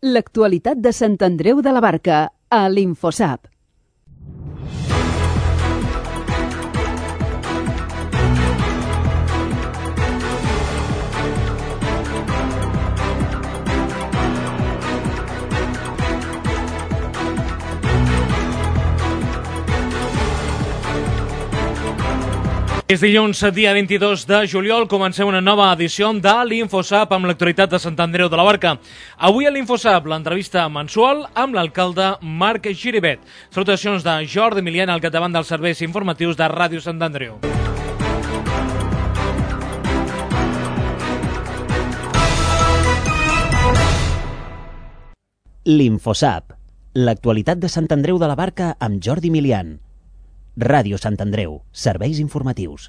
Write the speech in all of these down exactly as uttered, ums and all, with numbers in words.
L'actualitat de Sant Andreu de la Barca, a l'Infosap. És dilluns, dia vint-i-dos de juliol, comencem una nova edició de l'Infosap amb l'actualitat de Sant Andreu de la Barca. Avui a l'Infosap, l'entrevista mensual amb l'alcalde Marc Giribet. Salutacions de Jordi Milian al capdavant dels serveis informatius de Ràdio Sant Andreu. L'Infosap, l'actualitat de Sant Andreu de la Barca amb Jordi Milian. Ràdio Sant Andreu, serveis informatius.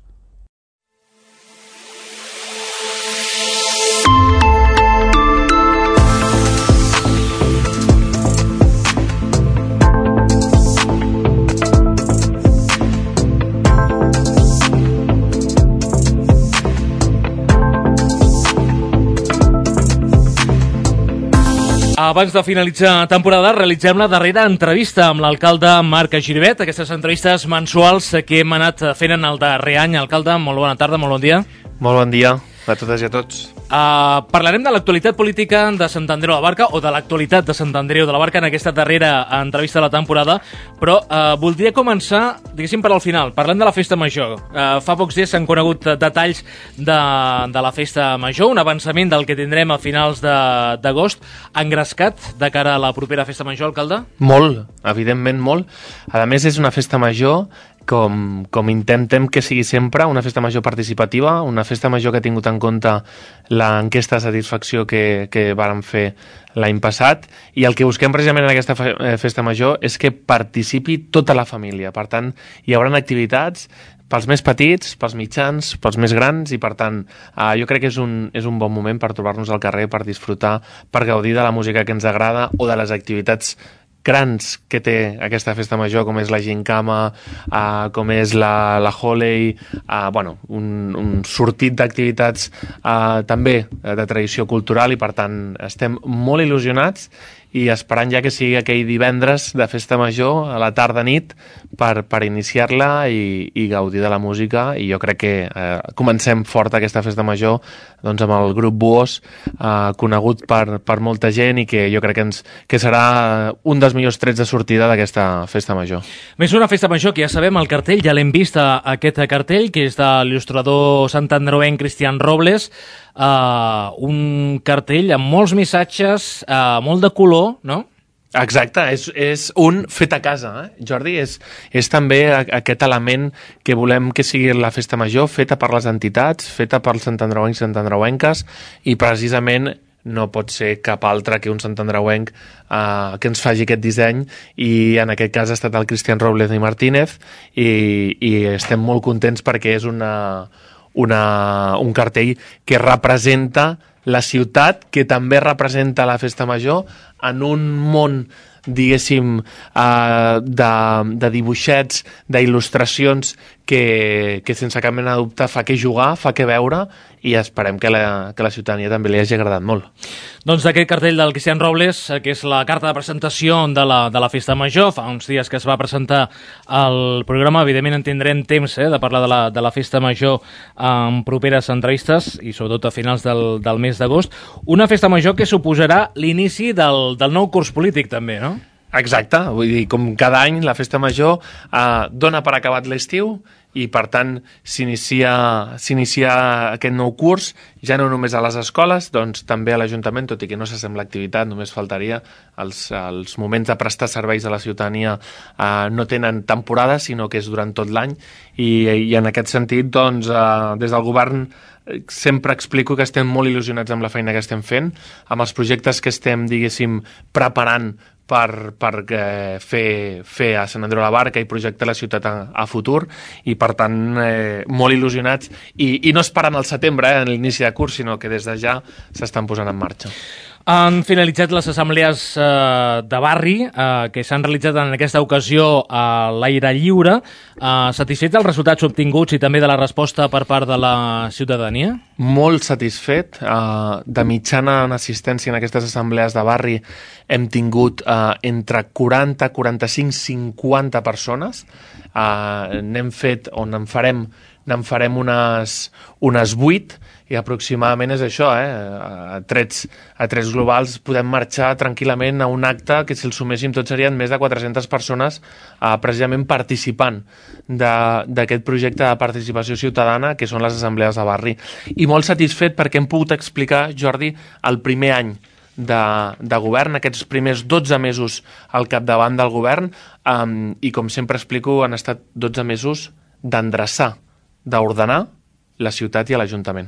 Abans de finalitzar temporada, realitzem la darrera entrevista amb l'alcalde Marc Giribet. Aquestes entrevistes mensuals que hem anat fent en el darrer any. Alcalde, molt bona tarda, molt bon dia. Molt bon dia a totes i a tots. Uh, parlarem de l'actualitat política de Sant Andreu de la Barca, o de l'actualitat de Sant Andreu de la Barca en aquesta darrera entrevista de la temporada, però uh, voldria començar, diguéssim, per al final. Parlem de la festa major. Uh, fa pocs dies s'han conegut detalls de, de la festa major, un avançament del que tindrem a finals d'agost. Engrescat de cara a la propera festa major, alcalde? Molt, evidentment molt. A més, és una festa major com, com intentem que sigui sempre, una festa major participativa, una festa major que ha tingut en compte l'enquesta de satisfacció que, que vàrem fer l'any passat, i el que busquem precisament en aquesta festa major és que participi tota la família. Per tant, hi haurà activitats pels més petits, pels mitjans, pels més grans, i per tant eh, jo crec que és un, és un bon moment per trobar-nos al carrer, per disfrutar, per gaudir de la música que ens agrada o de les activitats grans que té aquesta festa major, com és la gincama, uh, com és la, la Holiday, uh, bueno, un, un sortit d'activitats uh, també de tradició cultural, i per tant estem molt il·lusionats i esperant ja que sigui aquell divendres de festa major a la tarda-nit per, per iniciar-la i, i gaudir de la música. I jo crec que eh, comencem fort aquesta festa major doncs, amb el grup Buos, eh, conegut per, per molta gent, i que jo crec que, ens, que serà un dels millors trets de sortida d'aquesta festa major. Més una festa major que ja sabem, el cartell, ja l'hem vist, aquest cartell, que és de l'il·lustrador santandreuenc Cristian Robles. Uh, un cartell amb molts missatges, uh, molt de color, no? Exacte, és, és un fet a casa, eh? Jordi, és, és també aquest element que volem que sigui la festa major, feta per les entitats, feta pels santandreuencs i santandreuenques, i precisament no pot ser cap altre que un santandreuenc uh, que ens faci aquest disseny, i en aquest cas ha estat el Cristian Robles i Martínez, i, i estem molt contents perquè és una... Una, un cartell que representa la ciutat, que també representa la festa major en un món, diguéssim, eh, de, de dibuixets, d'il·lustracions que, que sense cap mena de dubte fa que jugar, fa que veure, i esperem que la, que la ciutadania també li hagi agradat molt. Doncs d'aquest cartell del Cristian Robles, que és la carta de presentació de la, de la festa major, fa uns dies que es va presentar al programa, evidentment en tindrem temps eh, de parlar de la, de la festa major en properes entrevistes, i sobretot a finals del, del mes d'agost. Una festa major que suposarà l'inici del, del nou curs polític també, no? Exacte, vull dir, com cada any la festa major eh, dona per acabat l'estiu, i per tant s'inicia s'inicia aquest nou curs, ja no només a les escoles, doncs també a l'Ajuntament, tot i que no s'assembla l'activitat, només faltaria, els, els moments de prestar serveis a la ciutadania eh, no tenen temporada, sinó que és durant tot l'any, i, i en aquest sentit, doncs, eh, des del govern sempre explico que estem molt il·lusionats amb la feina que estem fent, amb els projectes que estem, diguéssim, preparant per, per eh, fer, fer a Sant Andreu de la Barca i projectar la ciutat a, a futur, i per tant eh, molt il·lusionats, i, i no esperant al setembre, eh, en l'inici de curs, sinó que des de ja s'estan posant en marxa. Han finalitzat les assemblees eh, de barri eh, que s'han realitzat en aquesta ocasió a l'aire lliure. Eh, satisfet dels resultats obtinguts i també de la resposta per part de la ciutadania? Molt satisfet. Eh, de mitjana en assistència en aquestes assemblees de barri hem tingut eh, entre quaranta, quaranta-cinc, cinquanta persones. Eh, n'hem fet, o n'en farem, n'en farem unes, unes vuit, i aproximadament és això, eh? a, trets, a trets globals podem marxar tranquil·lament a un acte que si el suméssim tots serien més de quatre-centes persones eh, precisament participant d'aquest projecte de participació ciutadana que són les assemblees de barri. I molt satisfet perquè hem pogut explicar, Jordi, el primer any de, de govern, aquests primers dotze mesos al capdavant del govern, eh, i com sempre explico han estat dotze mesos d'endreçar, d'ordenar la ciutat i l'Ajuntament.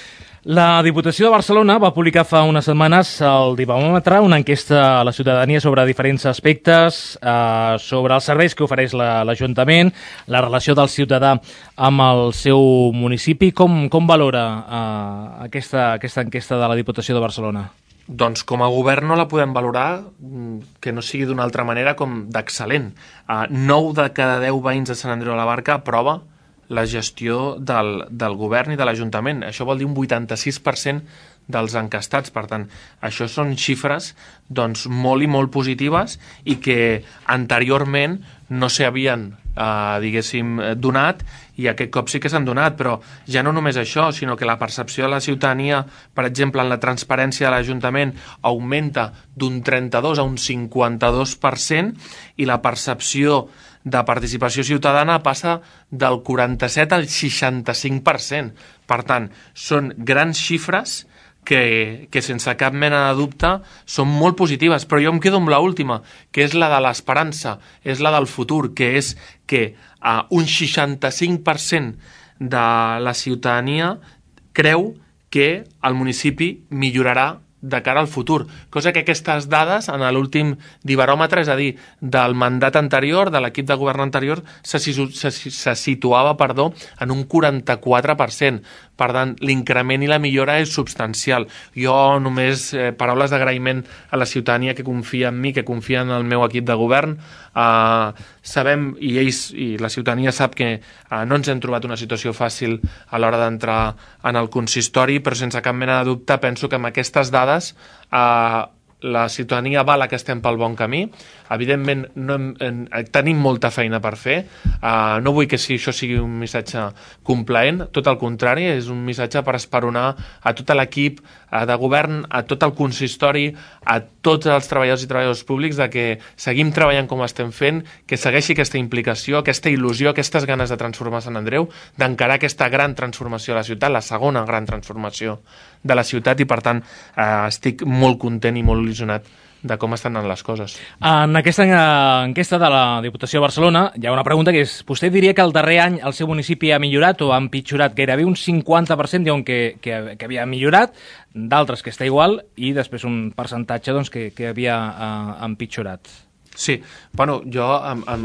La Diputació de Barcelona va publicar fa unes setmanes el Dipamòmetre, una enquesta a la ciutadania sobre diferents aspectes, eh, sobre els serveis que ofereix l'Ajuntament, la, la relació del ciutadà amb el seu municipi. Com, com valora eh, aquesta, aquesta enquesta de la Diputació de Barcelona? Doncs com a govern no la podem valorar que no sigui d'una altra manera com d'excel·lent. Uh, nou de cada deu veïns de Sant Andreu de la Barca aprova la gestió del, del govern i de l'Ajuntament. Això vol dir un vuitanta-sis per cent dels encastats. Per tant, això són xifres doncs, molt i molt positives i que anteriorment no s'havien eh, diguéssim, donat, i aquest cop sí que s'han donat, però ja no només això, sinó que la percepció de la ciutadania, per exemple, en la transparència de l'Ajuntament, augmenta d'un trenta-dos a un cinquanta-dos per cent, i la percepció de participació ciutadana passa del quaranta-set al seixanta-cinc per cent. Per tant, són grans xifres que, que sense cap mena de dubte són molt positives, però jo em quedo amb l'última, que és la de l'esperança, és la del futur, que és que uh, un seixanta-cinc per cent de la ciutadania creu que el municipi millorarà de cara al futur, cosa que aquestes dades en l'últim dibaròmetre, és a dir, del mandat anterior, de l'equip de govern anterior, se, se, se situava perdó, en un quaranta-quatre per cent. Per tant, l'increment i la millora és substancial. Jo només eh, paraules d'agraïment a la ciutadania que confia en mi, que confia en el meu equip de govern. Uh, sabem, i ells i la ciutadania sap que uh, no ens hem trobat una situació fàcil a l'hora d'entrar en el consistori, però sense cap mena de dubte penso que amb aquestes dades uh, la ciutadania avala que estem pel bon camí. Evidentment no hem, en, tenim molta feina per fer, uh, no vull que si això sigui un missatge complaent, tot el contrari, és un missatge per esperonar a tot l'equip uh, de govern, a tot el consistori, a tots els treballadors i treballadors públics, de que seguim treballant com estem fent, que segueixi aquesta implicació, aquesta il·lusió, aquestes ganes de transformar Sant Andreu, d'encarar aquesta gran transformació de la ciutat, la segona gran transformació de la ciutat, i per tant eh, estic molt content i molt il·lusionat de com estan anant les coses. En aquesta enquesta de la Diputació de Barcelona hi ha una pregunta que és: vostè diria que el darrer any el seu municipi ha millorat o ha empitjorat? Gairebé un cinquanta per cent diuen que, que, que havia millorat, d'altres que està igual, i després un percentatge doncs, que, que havia uh, empitjorat. Sí, bueno, jo em, em,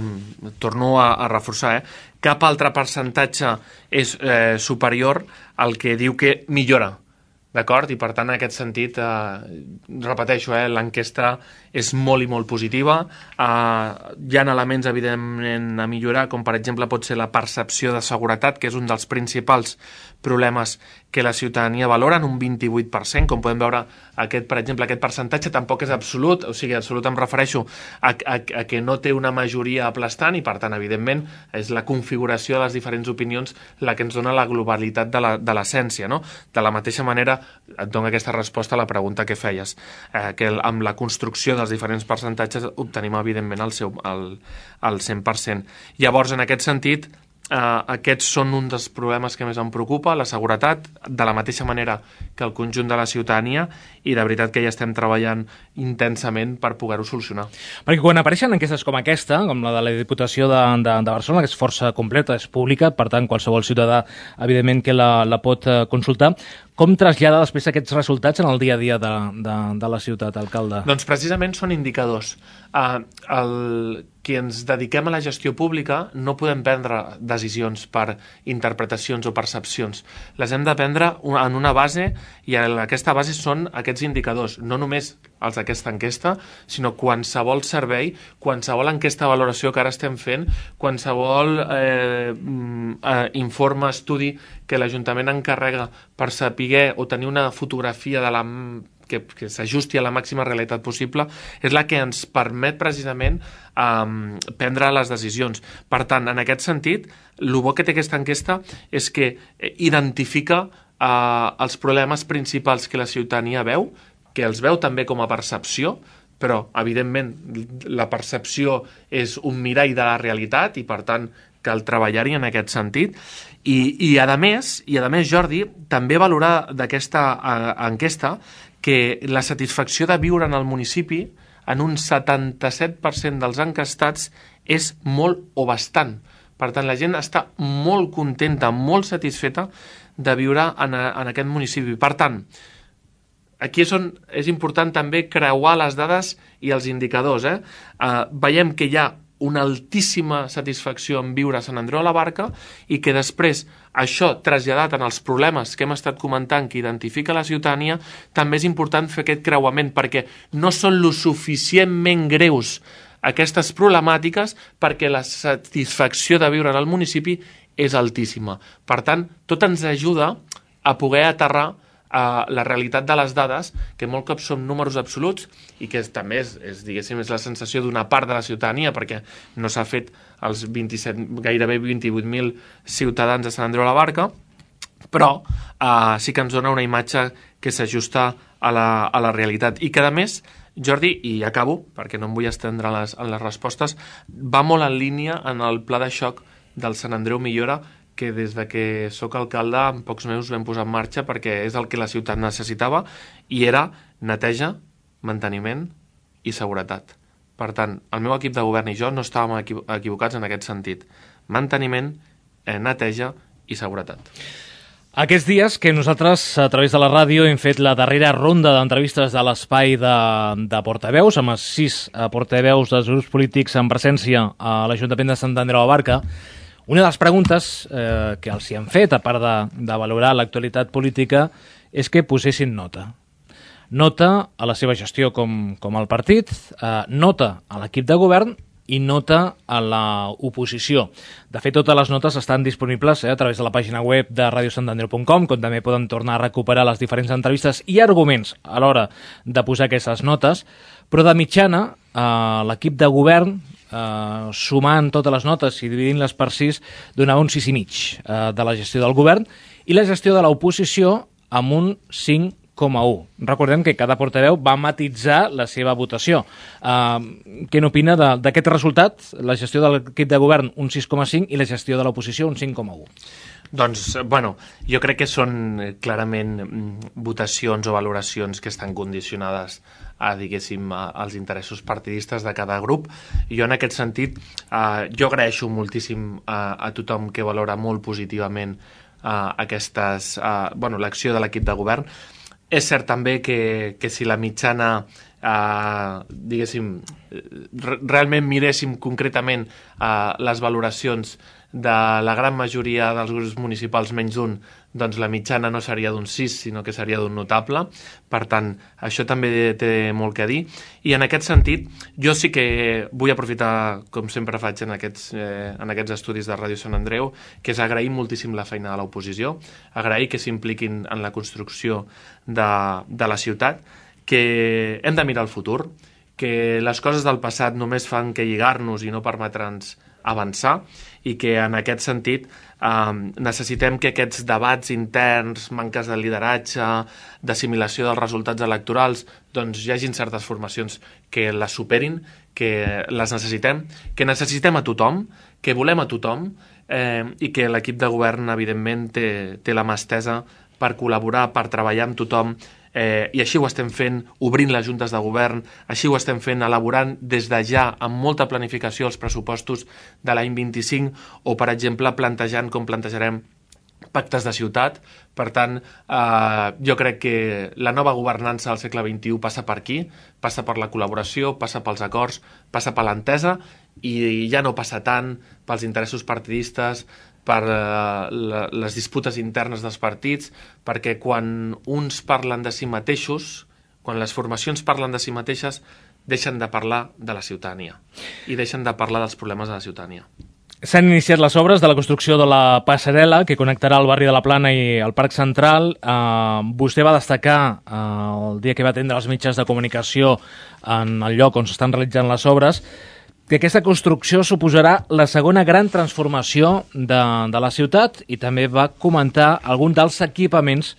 em torno a, a reforçar, eh? Cap altre percentatge és eh, superior al que diu que millora, d'acord? I per tant, en aquest sentit, eh, repeteixo, eh, l'enquesta és molt i molt positiva. Eh, hi ha elements, evidentment, a millorar, com per exemple pot ser la percepció de seguretat, que és un dels principals problemes que la ciutadania valora en un vint-i-vuit per cent. Com podem veure, aquest, per exemple, aquest percentatge tampoc és absolut, o sigui, absolut em refereixo a, a, a que no té una majoria aplastant, i per tant, evidentment, és la configuració de les diferents opinions la que ens dona la globalitat de l'essència, no? De la mateixa manera, et dono aquesta resposta a la pregunta que feies, eh, que el, amb la construcció dels diferents percentatges obtenim, evidentment, el, seu, el, el cent per cent. Llavors, en aquest sentit, Uh, aquests són un dels problemes que més em preocupa, la seguretat, de la mateixa manera que el conjunt de la ciutadania, i de veritat que ja estem treballant intensament per poder-ho solucionar. Perquè quan apareixen enquestes com aquesta, com la de la Diputació de, de, de Barcelona, que és força completa, és pública, per tant qualsevol ciutadà evidentment que la, la pot uh, consultar, com trasllada després aquests resultats en el dia a dia de, de, de la ciutat, alcalde? Doncs precisament són indicadors. Uh, el... qui ens dediquem a la gestió pública no podem prendre decisions per interpretacions o percepcions. Les hem de prendre en una base, i aquesta base són aquests indicadors, no només els d'aquesta enquesta, sinó qualsevol servei, qualsevol enquesta de valoració que ara estem fent, qualsevol eh, eh, informe, estudi que l'Ajuntament encarrega per saber o tenir una fotografia de la que, que s'ajusti a la màxima realitat possible, és la que ens permet precisament um, prendre les decisions. Per tant, en aquest sentit, el bo que té aquesta enquesta és que identifica uh, els problemes principals que la ciutadania veu, que els veu també com a percepció, però, evidentment, la percepció és un mirall de la realitat i, per tant, cal treballar-hi en aquest sentit. I, i, a més, i a més, Jordi, també valorar d'aquesta uh, enquesta que la satisfacció de viure en el municipi en un setanta-set per cent dels enquestats és molt o bastant. Per tant, la gent està molt contenta, molt satisfeta de viure en, en aquest municipi. Per tant, aquí és on és important també creuar les dades i els indicadors. Eh? Uh, veiem que hi ha una altíssima satisfacció en viure a Sant Andreu de la Barca i que després això traslladat en els problemes que hem estat comentant que identifica la ciutadania, també és important fer aquest creuament perquè no són lo suficientment greus aquestes problemàtiques perquè la satisfacció de viure en el municipi és altíssima. Per tant, tot ens ajuda a poder aterrar a la realitat de les dades, que molt cops són números absoluts i que també és, és, diguéssim, és la sensació d'una part de la ciutadania, perquè no s'ha fet els vint-i-set, gairebé vint-i-vuit mil ciutadans de Sant Andreu de la Barca, però eh, sí que ens dona una imatge que s'ajusta a la, a la realitat. I que, a més, Jordi, i acabo, perquè no em vull estendre en les, en les respostes, va molt en línia en el pla de xoc del Sant Andreu Millora, que des de que sóc alcalde en pocs mesos vam posar en marxa perquè és el que la ciutat necessitava i era neteja, manteniment i seguretat. Per tant, el meu equip de govern i jo no estàvem equivocats en aquest sentit. Manteniment, eh, neteja i seguretat. Aquests dies que nosaltres, a través de la ràdio, hem fet la darrera ronda d'entrevistes de l'espai de, de portaveus, amb els sis portaveus dels grups polítics en presència a l'Ajuntament de Sant Andreu de la Barca. Una de les preguntes eh, que els hi han fet, a part de, de valorar l'actualitat política, és que posessin nota. Nota a la seva gestió com, com el partit, eh, nota a l'equip de govern i nota a l'oposició. De fet, totes les notes estan disponibles eh, a través de la pàgina web de radio sant andreu punt com, on també poden tornar a recuperar les diferents entrevistes i arguments a l'hora de posar aquestes notes, però de mitjana eh, l'equip de govern, Uh, sumant totes les notes i dividint-les per sis, donava un sis i mig uh, de la gestió del govern i la gestió de l'oposició amb un cinc coma u. Recordem que cada portaveu va matitzar la seva votació. Uh, què n'opina d'aquest resultat? La gestió de l'equip de govern un sis coma cinc i la gestió de l'oposició un cinc coma u. Doncs, bueno, jo crec que són clarament votacions o valoracions que estan condicionades a, diguéssim, als interessos partidistes de cada grup. Jo, en aquest sentit, eh, jo agraeixo moltíssim a, a tothom que valora molt positivament eh, aquestes, eh, bueno, l'acció de l'equip de govern. És cert també que, que si la mitjana, eh, diguéssim, realment miréssim concretament eh, les valoracions de la gran majoria dels grups municipals menys d'un, doncs la mitjana no seria d'un sis, sinó que seria d'un notable. Per tant, això també té molt que dir. I en aquest sentit, jo sí que vull aprofitar, com sempre faig en aquests, eh, en aquests estudis de Ràdio Sant Andreu, que és agrair moltíssim la feina de l'oposició, agrair que s'impliquin en la construcció de, de la ciutat, que hem de mirar el futur, que les coses del passat només fan que lligar-nos i no permetre'ns avançar, i que en aquest sentit eh, necessitem que aquests debats interns, manques de lideratge, d'assimilació dels resultats electorals, doncs hi hagin certes formacions que les superin, que les necessitem, que necessitem a tothom, que volem a tothom, eh, i que l'equip de govern, evidentment, té, té la mà estesa per col·laborar, per treballar amb tothom, Eh, i així ho estem fent obrint les juntes de govern, així ho estem fent elaborant des de ja amb molta planificació els pressupostos de l'any vint-i-cinc o, per exemple, plantejant com plantejarem pactes de ciutat. Per tant, eh, jo crec que la nova governança del segle vint-i-u passa per aquí, passa per la col·laboració, passa pels acords, passa per l'entesa, i ja no passa tant pels interessos partidistes, per eh, la, les disputes internes dels partits, perquè quan uns parlen de si mateixos, quan les formacions parlen de si mateixes, deixen de parlar de la ciutadania i deixen de parlar dels problemes de la ciutadania. S'han iniciat les obres de la construcció de la passarel·la que connectarà el barri de la Plana i el Parc Central. Uh, vostè va destacar uh, el dia que va atendre els mitjans de comunicació en el lloc on s'estan realitzant les obres que aquesta construcció suposarà la segona gran transformació de, de la ciutat, i també va comentar algun dels equipaments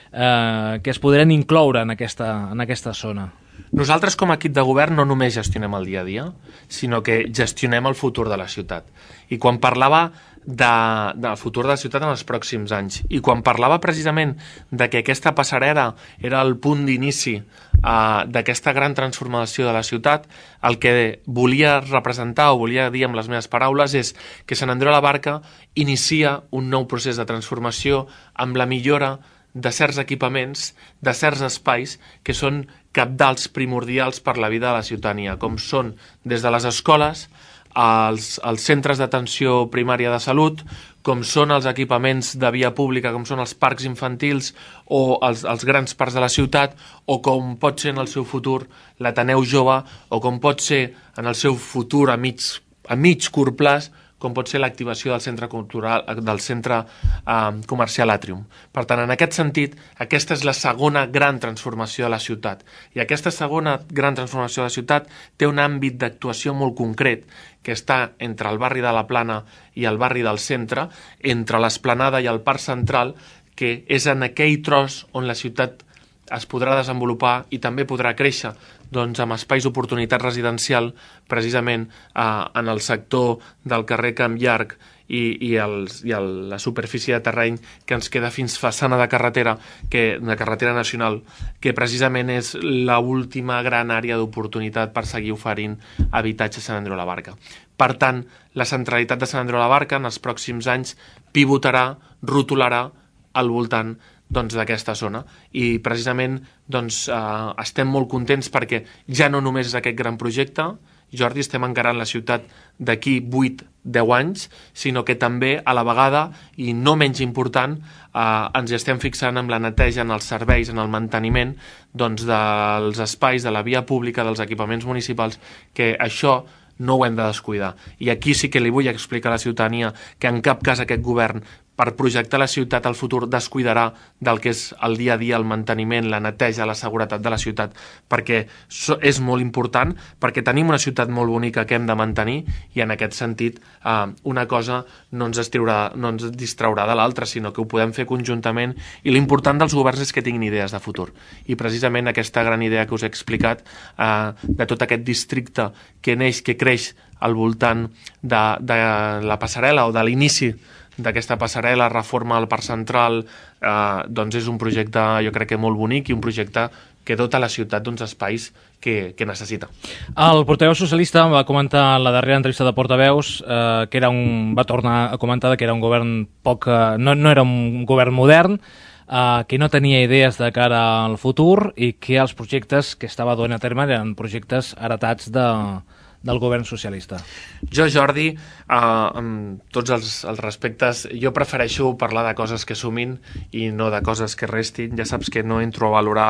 uh, que es podran incloure en aquesta, en aquesta zona. Nosaltres, com a equip de govern, no només gestionem el dia a dia, sinó que gestionem el futur de la ciutat. I quan parlava de, del futur de la ciutat en els pròxims anys, i quan parlava precisament de que aquesta passarel·la era el punt d'inici uh, d'aquesta gran transformació de la ciutat, el que volia representar o volia dir amb les meves paraules és que Sant Andreu de la Barca inicia un nou procés de transformació amb la millora de certs equipaments, de certs espais que són cabdals primordials per la vida de la ciutadania, com són des de les escoles, als, als centres d'atenció primària de salut, com són els equipaments de via pública, com són els parcs infantils o els, els grans parcs de la ciutat, o com pot ser en el seu futur l'Ateneu Jove, o com pot ser en el seu futur a mig, a mig curt plaç, com pot ser l'activació del centre cultural, del centre eh, comercial Atrium. Per tant, en aquest sentit, aquesta és la segona gran transformació de la ciutat. I aquesta segona gran transformació de la ciutat té un àmbit d'actuació molt concret, que està entre el barri de la Plana i el barri del centre, entre l'Esplanada i el Parc Central, que és en aquell tros on la ciutat es podrà desenvolupar i també podrà créixer, doncs, amb espais d'oportunitat residencial, precisament eh, en el sector del carrer Camp Llarg i, i, els, i el, la superfície de terreny que ens queda fins façana de carretera, que, de carretera nacional, que precisament és l'última gran àrea d'oportunitat per seguir oferint habitatge a Sant Andreu de la Barca. Per tant, la centralitat de Sant Andreu de la Barca en els pròxims anys pivotarà, rotularà al voltant doncs, d'aquesta zona, i precisament doncs, eh, estem molt contents perquè ja no només és aquest gran projecte, Jordi, estem encarant la ciutat d'aquí vuit a deu anys, sinó que també a la vegada, i no menys important, eh, ens estem fixant en la neteja, en els serveis, en el manteniment doncs, dels espais, de la via pública, dels equipaments municipals, que això no ho hem de descuidar. I aquí sí que li vull explicar a la ciutadania que en cap cas aquest govern, per projectar la ciutat al futur, descuidarà del que és el dia a dia, el manteniment, la neteja, la seguretat de la ciutat, perquè és molt important, perquè tenim una ciutat molt bonica que hem de mantenir, i en aquest sentit eh, una cosa no ens, distraurà, no ens distraurà de l'altra, sinó que ho podem fer conjuntament, i l'important dels governs és que tinguin idees de futur. I precisament aquesta gran idea que us he explicat, eh, de tot aquest districte que neix, que creix al voltant de, de la passarel·la o de l'inici d'aquesta passarel·la, reforma al Parc Central, eh, doncs és un projecte, jo crec que molt bonic, i un projecte que dota la ciutat d'uns espais que, que necessita. El portaveu socialista va comentar en la darrera entrevista de portaveus eh, que era un, va tornar a comentar que era un govern poc, eh, no, no era un govern modern, eh, que no tenia idees de cara al futur, i que els projectes que estava duent a terme eren projectes heretats de del govern socialista. Jo, Jordi, eh, amb tots els, els respectes, jo prefereixo parlar de coses que sumin i no de coses que restin. Ja saps que no entro a valorar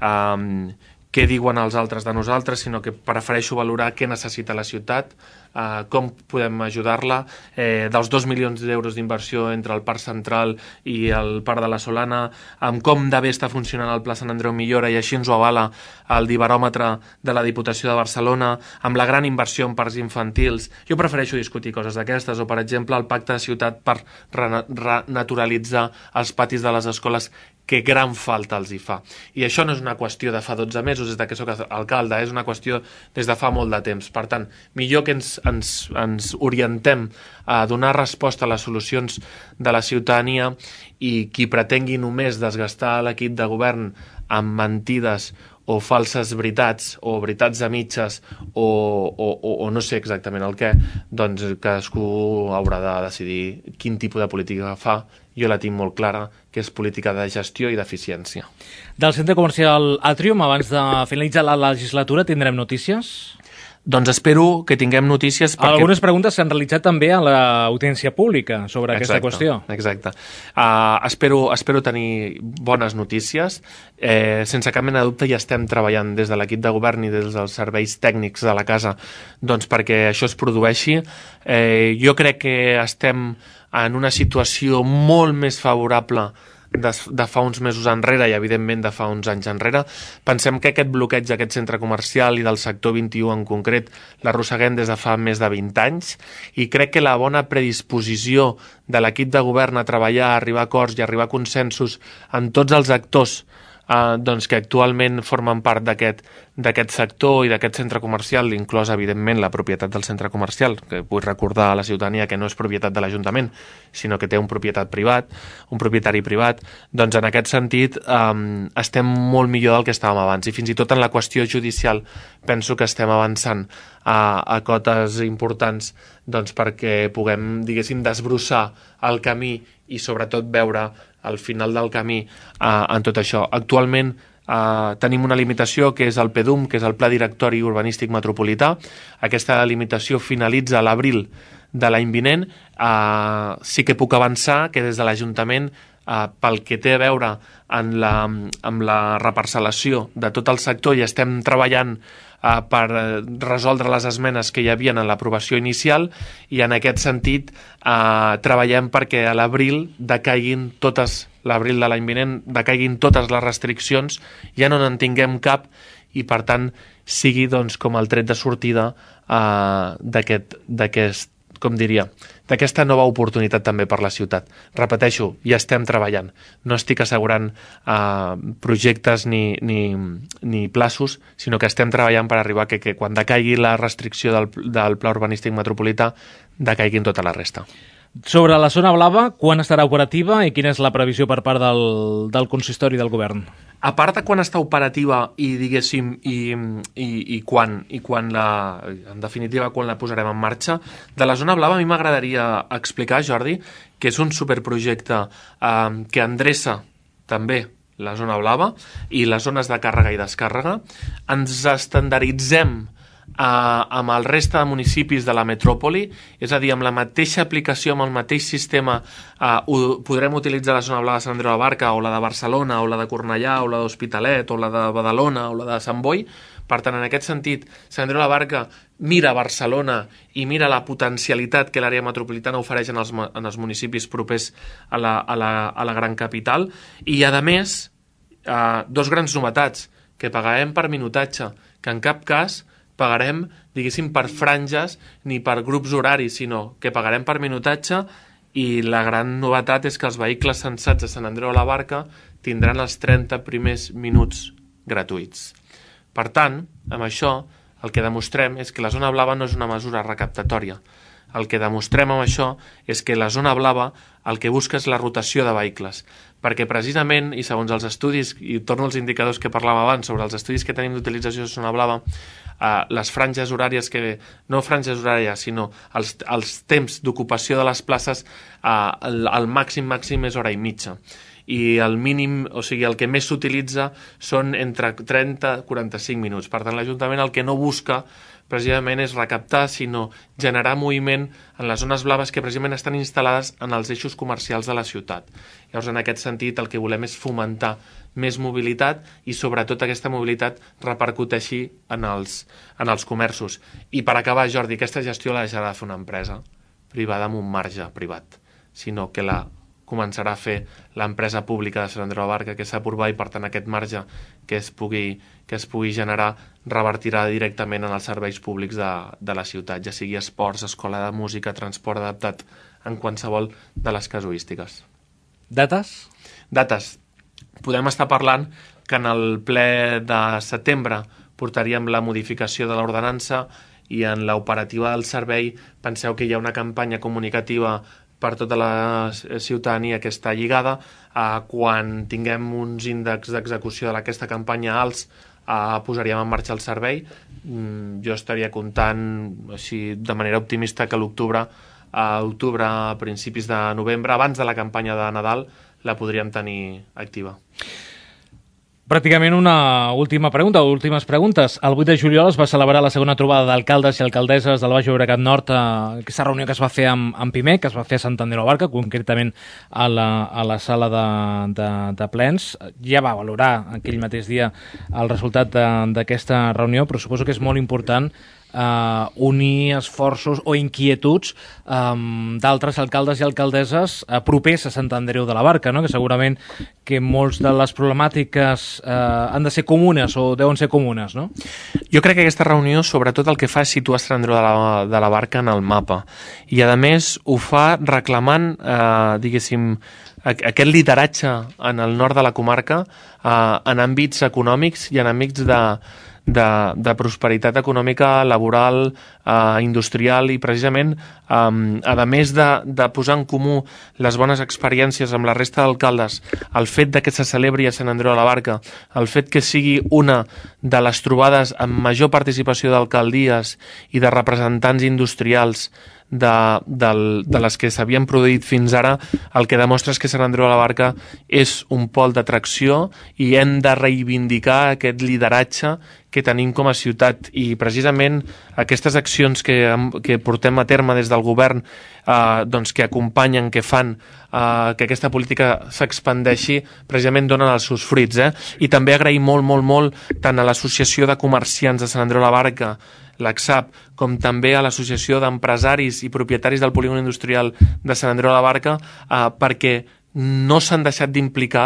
eh, què diuen els altres de nosaltres, sinó que prefereixo valorar què necessita la ciutat, eh, com podem ajudar-la, eh, dels dos milions d'euros d'inversió entre el Parc Central i el Parc de la Solana, amb com de bé està funcionant el Pla Sant Andreu Millora, i així ens ho avala el dibaròmetre de la Diputació de Barcelona, amb la gran inversió en parcs infantils. Jo prefereixo discutir coses d'aquestes, o per exemple el pacte de ciutat per renaturalitzar els patis de les escoles, que gran falta els hi fa. I això no és una qüestió de fa dotze mesos, des de que soc alcalde, és una qüestió des de fa molt de temps. Per tant, millor que ens, ens, ens orientem a donar resposta a les solucions de la ciutadania, i qui pretengui només desgastar l'equip de govern amb mentides o falses veritats, o veritats a mitges, o, o, o, o no sé exactament el què, doncs cadascú haurà de decidir quin tipus de política fa jo la tinc molt clara, que és política de gestió i d'eficiència. Del centre comercial Atrium, abans de finalitzar la legislatura, tindrem notícies? Doncs espero que tinguem notícies... Perquè... Algunes preguntes s'han realitzat també a l'audiència pública sobre exacte, aquesta qüestió. Exacte. Uh, espero, espero tenir bones notícies. Eh, sense cap mena de dubte ja estem treballant des de l'equip de govern i des dels serveis tècnics de la casa doncs perquè això es produeixi. Eh, jo crec que estem en una situació molt més favorable de, de fa uns mesos enrere i evidentment de fa uns anys enrere. Pensem que aquest bloqueig d'aquest centre comercial i del sector vint i u en concret l'arrosseguem des de fa més de vint anys i crec que la bona predisposició de l'equip de govern a treballar, a arribar a acords i a arribar a consensos amb tots els actors Uh, doncs que actualment formen part d'aquest d'aquest sector i d'aquest centre comercial, inclòs evidentment la propietat del centre comercial, que vull recordar a la ciutadania que no és propietat de l'Ajuntament, sinó que té un propietat privat, un propietari privat, doncs en aquest sentit um, estem molt millor del que estàvem abans i fins i tot en la qüestió judicial penso que estem avançant a, a cotes importants doncs perquè puguem, diguéssim, desbrossar el camí i sobretot veure al final del camí eh, en tot això. Actualment eh, tenim una limitació que és el P D U M, que és el Pla Directori Urbanístic Metropolità. Aquesta limitació finalitza a l'abril de l'any vinent. Eh, sí que puc avançar que des de l'Ajuntament, eh, pel que té a veure en la, amb la reparcel·lació de tot el sector, i estem treballant Uh, per resoldre les esmenes que hi havia en l'aprovació inicial i en aquest sentit uh, treballem perquè a l'abril decaiguin totes, l'abril de l'any vinent decaiguin totes les restriccions, ja no en tinguem cap i per tant sigui doncs com el tret de sortida uh, d'aquest, d'aquest, com diria, d'aquesta nova oportunitat també per la ciutat. Repeteixo, ja estem treballant. No estic assegurant eh, projectes ni, ni, ni plaços, sinó que estem treballant per arribar que, que quan decaigui la restricció del, del Pla Urbanístic Metropolità decaiguin tota la resta. Sobre la zona blava, quan estarà operativa i quina és la previsió per part del, del consistori del govern? A part de quan està operativa i, diguéssim, i, i, i, quan, i quan la, en definitiva, quan la posarem en marxa, de la zona blava a mi m'agradaria explicar, Jordi, que és un superprojecte eh, que endreça també la zona blava i les zones de càrrega i descàrrega. Ens estandarditzem Uh, amb el reste de municipis de la metròpoli, és a dir, amb la mateixa aplicació, amb el mateix sistema uh, ho, podrem utilitzar la zona blava de Sant Andreu de la Barca o la de Barcelona o la de Cornellà o la d'Hospitalet o la de Badalona o la de Sant Boi. Per tant, en aquest sentit, Sant Andreu de la Barca mira Barcelona i mira la potencialitat que l'àrea metropolitana ofereix en els, en els municipis propers a la, a la, a la gran capital i, a més, uh, dos grans novetats, que pagarem per minutatge, que en cap cas pagarem, diguéssim, per franges ni per grups horaris, sinó que pagarem per minutatge i la gran novetat és que els vehicles censats a Sant Andreu de la Barca tindran els trenta primers minuts gratuïts. Per tant, amb això, el que demostrem és que la zona blava no és una mesura recaptatòria. El que demostrem amb això és que la zona blava el que busca és la rotació de vehicles, perquè precisament, i segons els estudis, i torno als indicadors que parlàvem abans sobre els estudis que tenim d'utilització de zona blava, Uh, les franges horàries, que no franges horàries, sinó els, els temps d'ocupació de les places, uh, el, el màxim màxim és hora i mitja. I el mínim, o sigui, el que més s'utilitza són entre trenta i quaranta-cinc minuts. Per tant, l'Ajuntament el que no busca precisament és recaptar, sinó generar moviment en les zones blaves que precisament estan instal·lades en els eixos comercials de la ciutat. Llavors, en aquest sentit, el que volem és fomentar més mobilitat i, sobretot, aquesta mobilitat repercuteixi en els, en els comerços. I, per acabar, Jordi, aquesta gestió la deixarà de fer una empresa privada amb un marge privat, sinó que la començarà a fer l'empresa pública de Sant Andreu de la Barca, que és Sapurba, i per tant aquest marge que es pugui, que es pugui generar revertirà directament en els serveis públics de, de la ciutat, ja sigui esports, escola de música, transport adaptat, en qualsevol de les casuístiques. Dates? Dates. Podem estar parlant que en el ple de setembre portaríem la modificació de l'ordenança i en l'operativa del servei penseu que hi ha una campanya comunicativa per tota la ciutadania que està lligada. Eh, quan tinguem uns índexs d'execució d'aquesta campanya alts, eh, posaríem en marxa el servei. Mm, jo estaria comptant així de manera optimista que a l'octubre a octubre, a principis de novembre, abans de la campanya de Nadal, la podríem tenir activa. Pràcticament una última pregunta, o últimes preguntes. El vuit de juliol es va celebrar la segona trobada d'alcaldes i alcaldesses del Baix Llobregat Nord, eh, aquesta reunió que es va fer amb, amb Pimec, que es va fer a Sant Andreu de la Barca, concretament a la, a la sala de, de, de plens. Ja va valorar aquell mateix dia el resultat d'aquesta reunió, però suposo que és molt important Uh, unir esforços o inquietuds um, d'altres alcaldes i alcaldesses uh, propers a Sant Andreu de la Barca, no? Que segurament que molts de les problemàtiques uh, han de ser comunes o deuen ser comunes, no? Jo crec que aquesta reunió sobretot el que fa és situar Sant Andreu de la, de la Barca en el mapa i a més ho fa reclamant uh, diguéssim aquest lideratge en el nord de la comarca uh, en àmbits econòmics i en àmbits de De, de prosperitat econòmica, laboral, eh, industrial i precisament eh, a més de, de posar en comú les bones experiències amb la resta d'alcaldes, el fet de que se celebri a Sant Andreu de la Barca, el fet que sigui una de les trobades amb major participació d'alcaldies i de representants industrials de, de, de les que s'havien produït fins ara, el que demostra és que Sant Andreu de la Barca és un pol d'atracció i hem de reivindicar aquest lideratge que tenim com a ciutat i precisament aquestes accions que, que portem a terme des del govern eh, doncs que acompanyen, que fan eh, que aquesta política s'expandeixi, precisament donen els seus fruits. Eh? I també agrair molt, molt, molt tant a l'Associació de Comerciants de Sant Andreu de la Barca, l'A C S A P, com també a l'Associació d'Empresaris i Propietaris del Polígon Industrial de Sant Andreu de la Barca eh, perquè no s'han deixat d'implicar,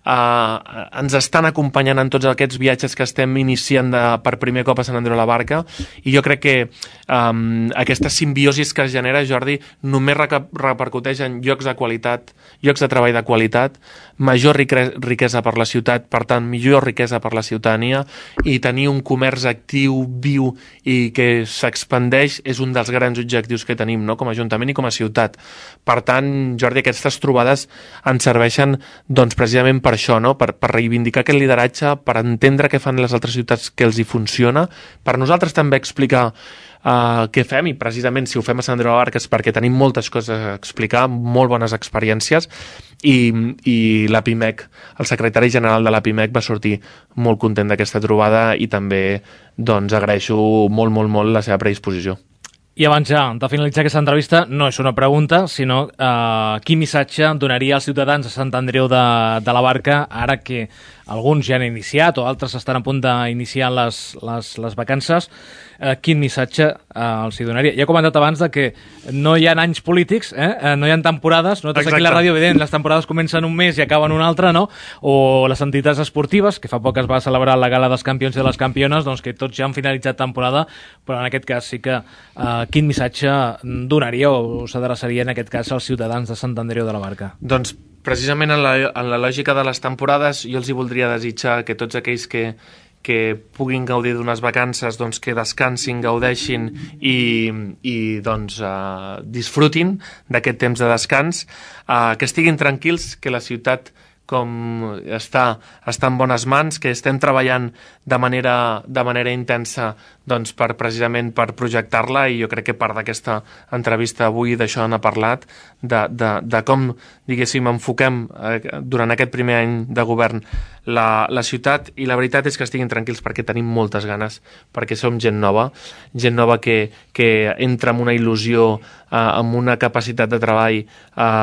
eh, ens estan acompanyant en tots aquests viatges que estem iniciant de, per primer cop a Sant Andreu de la Barca i jo crec que eh, aquesta simbiosi que es genera, Jordi, només repercuteix en llocs de qualitat, llocs de treball de qualitat, major riquesa per la ciutat, per tant, millor riquesa per la ciutadania i tenir un comerç actiu, viu i que s'expandeix és un dels grans objectius que tenim, no? Com a Ajuntament i com a ciutat. Per tant, Jordi, aquestes trobades ens serveixen doncs, precisament per això, no? per, per reivindicar aquest lideratge, per entendre què fan les altres ciutats que els hi funciona, per nosaltres també explicar Uh, què fem i precisament si ho fem a Sant Andreu de la Barca és perquè tenim moltes coses a explicar, molt bones experiències i, i la Pimec, el secretari general de la Pimec va sortir molt content d'aquesta trobada i també doncs agraeixo molt, molt, molt la seva predisposició. I abans ja de finalitzar aquesta entrevista, no és una pregunta, sinó eh, quin missatge donaria als ciutadans de Sant Andreu de, de la Barca ara que alguns ja han iniciat o altres estan a punt d'iniciar les, les, les vacances, eh, quin missatge eh, els hi donaria? Ja he comentat abans de que no hi ha anys polítics, eh? no hi ha temporades, nosaltres aquí a la ràdio, evident, les temporades comencen un mes i acaben un altre, no? O les entitats esportives, que fa poc es va celebrar la gala dels campions i de les campiones, doncs que tots ja han finalitzat temporada, però en aquest cas sí que eh, quin missatge donaria o s'adreçaria en aquest cas als ciutadans de Sant Andreu de la Barca? Doncs precisament en la, en la lògica de les temporades jo els hi voldria desitjar que tots aquells que, que puguin gaudir d'unes vacances doncs que descansin, gaudeixin i, i doncs, uh, disfrutin d'aquest temps de descans, uh, que estiguin tranquils, que la ciutat com està, està en bones mans, que estem treballant de manera, de manera intensa doncs, per, precisament per projectar-la i jo crec que part d'aquesta entrevista avui d'això n'ha parlat, de, de, de com diguéssim enfoquem eh, durant aquest primer any de govern la, la ciutat i la veritat és que estiguin tranquils perquè tenim moltes ganes, perquè som gent nova, gent nova que, que entra amb una il·lusió, eh, amb una capacitat de treball, eh,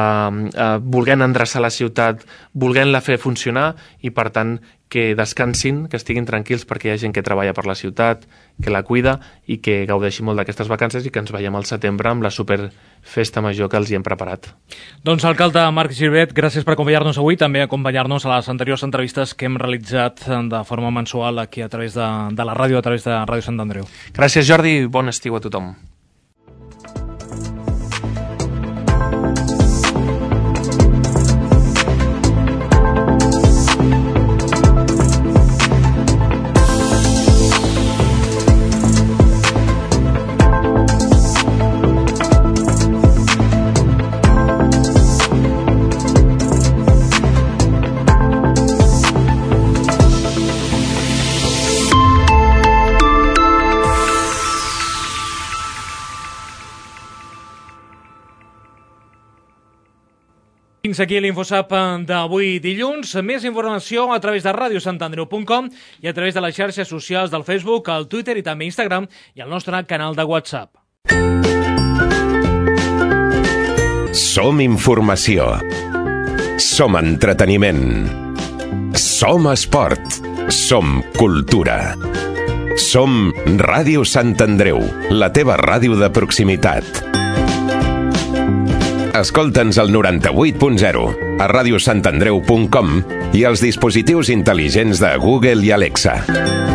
eh, volent endreçar la ciutat, volent-la fer funcionar i per tant que descansin, que estiguin tranquils perquè hi ha gent que treballa per la ciutat, que la cuida i que gaudeixi molt d'aquestes vacances i que ens veiem al setembre amb la superfesta major que els hi hem preparat. Doncs alcalde Marc Girvet, gràcies per acompanyar-nos avui, també acompanyar-nos a les anteriors entrevistes que hem realitzat de forma mensual aquí a través de, de la ràdio, a través de Ràdio Sant Andreu. Gràcies Jordi, bon estiu a tothom. Fins aquí l'InfoSap d'avui dilluns. Més informació a través de ràdio sant andreu punt com i a través de les xarxes socials del Facebook, el Twitter i també Instagram i el nostre canal de WhatsApp. Som informació. Som entreteniment. Som esport. Som cultura. Som Ràdio Sant Andreu, la teva ràdio de proximitat. Escolta'ns al noranta-vuit punt zero, a ràdio sant andreu punt com i als dispositius intel·ligents de Google i Alexa.